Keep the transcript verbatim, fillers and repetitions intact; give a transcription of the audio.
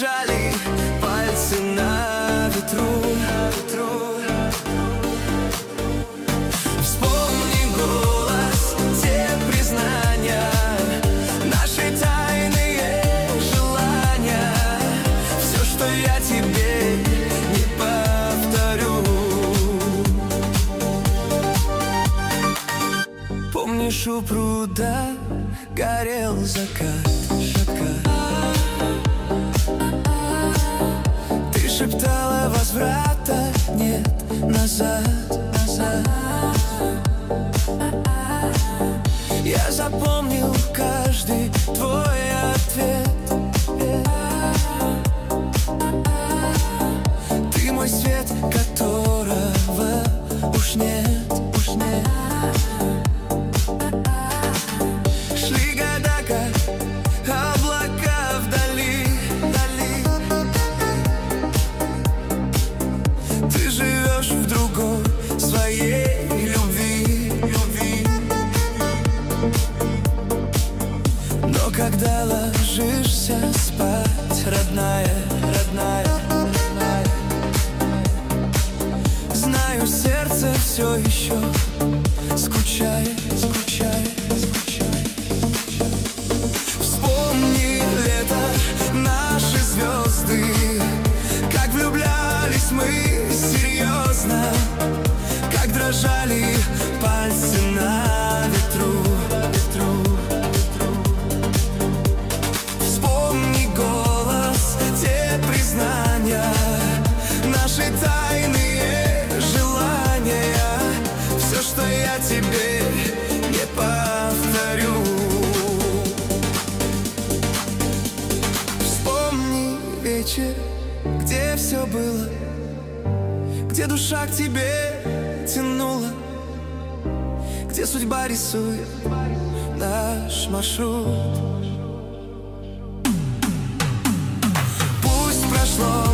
дрожали пальцы на ветру, на ветру. Вспомни голос, те признания, наши тайные желания. Все, что я тебе не повторю. Помнишь, у пруда горел закат, закат. Ты шептала, возврата нет назад, назад. Я запомнил каждый твой ответ. Ты мой свет, которого уж нет, уж нет. Шли года, как облака вдали, вдали. Ты живешь в другой своей любви, любви. Но когда ложишься спать, родная, родная, родная, знаю, сердце все еще скучает, скучает, скучает. Вспомни лето, наши звезды, как влюблялись мы серьезно, как дрожали пальцы на ветру, ветру. Вспомни голос, те признания, наши тайные желания. Все, что я тебе не повторю. Вспомни вечер, где все было, где душа к тебе тянула, где судьба рисует наш маршрут. Пусть прошло